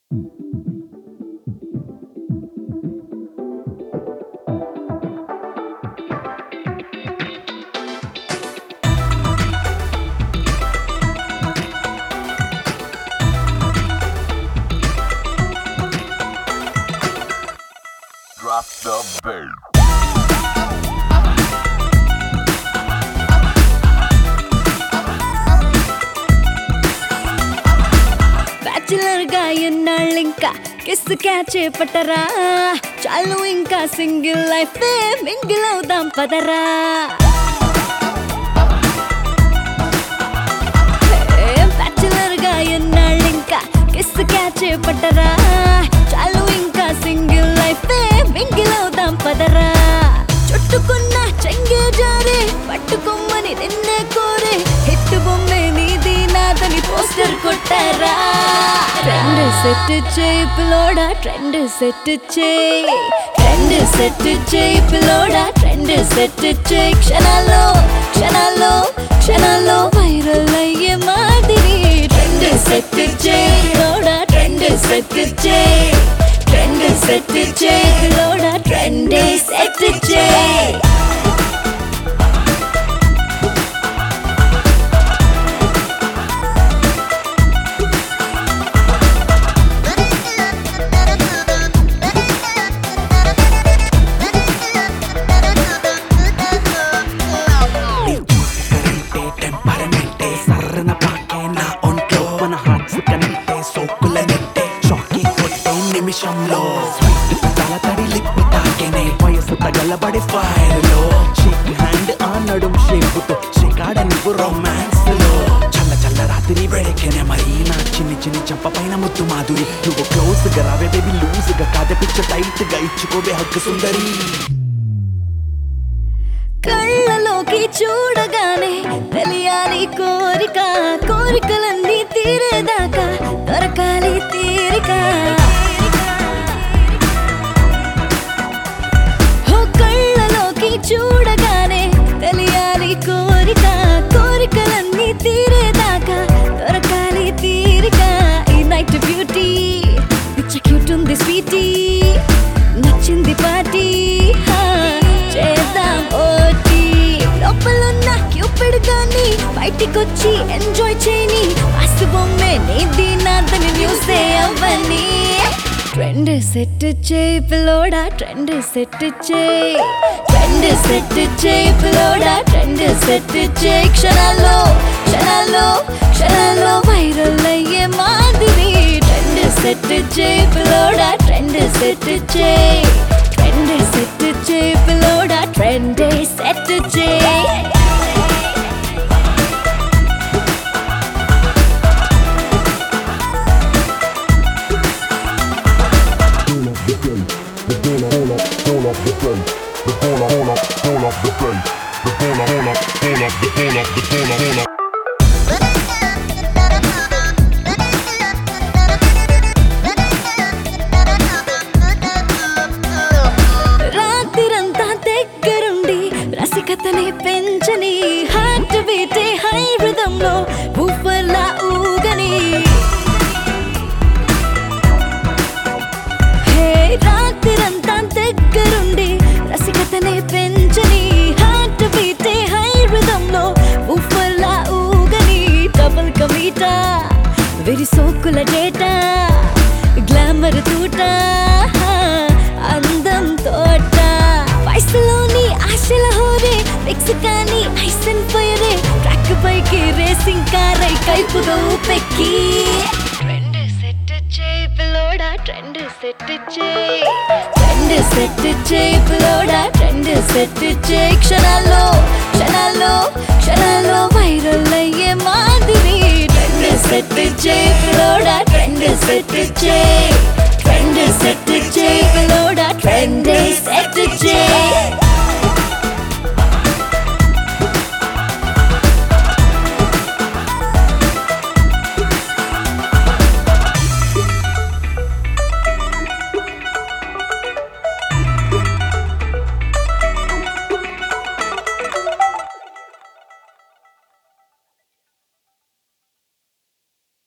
Drop the beat. Bachelor గా ఎన్నాళ్ళింకా kiss క్యాచే పట్టరా చాలు ఇంకా సింగిల్ లైఫ్ మింగిల్ అవుదాం పదరా బ్యాచిలర్ గా ఎన్నాళ్ళింకా కిస్ క్యాచే పట్టరా చాలు ఇంకా సింగిల్ లైఫ్ మింగిల్ అవుదాం పదరా చుట్టుకున్న చెంగే జారే పట్టుకొమ్మని నిన్నే కోరే హిట్ బొమ్మే నీది నాదని పోస్టర్ కొట్టారా ట్రెండ్ సెట్ చేయి పిల్లోడా ట్రెండ్ సెట్ చేయి ట్రెండ్ సెట్ చేయి పిల్లోడా ట్రెండ్ సెట్ చేయి క్షణాల్లో క్షణాల్లో క్షణాల్లో వైరల్ అయ్యే మాదిరి ట్రెండ్ సెట్ చేయి పిల్లోడా ట్రెండ్ సెట్ చేయి ట్రెండ్ సెట్ చేయి పిల్లోడా ట్రెండ్ సెట్ చేయి నిమిషంలో స్వీట్ తల తడి లిప్ తాకేనే వయసు తగలబడి ఫైర్ లో షేక్ హ్యాండ్ ఆ నడుం షేపుతో షేకాడ నువ్వు రొమాన్స్ లో చల్ల చల్ల రాత్రి వేడెక్కనే మరి నా చిన్ని చిన్ని చెంప పైన ముద్దు మాధురి నువ్వు క్లోజ్ గా రావే బేబీ లూజ్ గా కాద పిచ్చ టైట్ గా ఇచ్చుకోవే హక్కు సుందరి కళ్ళలోకి చూడగానే తెలియాలి కోరిక కోరికలన్నీ తీరేదాకా దొరకాలి తీరిక కళ్ళలోకి చూడగానే తెలియాలి కోరిక కోరికలన్నీ తీరేదాకా దొరకాలి తీరిక ఈ నైట్ బ్యూటీ పిచ్చ క్యూట్ ఉంది స్వీటీ నచ్చింది పార్టీ చేద్దాం ఓటీ లోపలున్న క్యూపిడ్ గాని బయటికొచ్చి ఎంజాయ్ చేయని మస్తు బొమ్మే నీది నాదని న్యూసే అవ్వని ట్రెండ్ సెట్ చేయి పిల్లోడా ట్రెండ్ సెట్ చేయి ట్రెండ్ సెట్ చేయి పిల్లోడా ట్రెండ్ సెట్ చేయి క్షణాల్లో క్షణాల్లో క్షణాల్లో వైరల్ అయ్యే మాదిరి ట్రెండ్ సెట్ చేయి పిల్లోడా ట్రెండ్ సెట్ చేయి ట్రెండ్ సెట్ చేయి పిల్లోడా ట్రెండ్ సెట్ చేయి రాత్రిరంతా దగ్గరుండి రసికతని పెంచని హార్ట్ బీటే హై రిథంలో బూఫర్లా ఊగని రాత్రిరంతా దగ్గరుండి రసికతనే పెంచని హార్ట్ బీటే హై రిథంలో ఉఫర్లా ఊగని డబుల్ కమీటా వెరి సోకుల డేటా గ్లామర్ తూట అందం తోట వయసులోని ఆశల హోరే ఫిక్స్ కానీ ఐస్ అండ్ ఫైరే ట్రాక్ పైకి రేసింగ్ కారై కైపుగా ఊపెక్కి ట్రెండ్ సెట్ చేయి పిల్లోడా ట్రెండ్ సెట్ చేయి ట్రెండ్ సెట్ చేయి పిల్లోడా ట్రెండ్ సెట్ చేయి క్షణాల్లో క్షణాల్లో క్షణాల్లో వైరల్ అయ్యే మాదిరి ట్రెండ్ సెట్ చేయి పిల్లోడా ట్రెండ్ సెట్ చేయి ట్రెండ్ సెట్ చేయి పిల్లోడా ట్రెండ్ సెట్ చేయి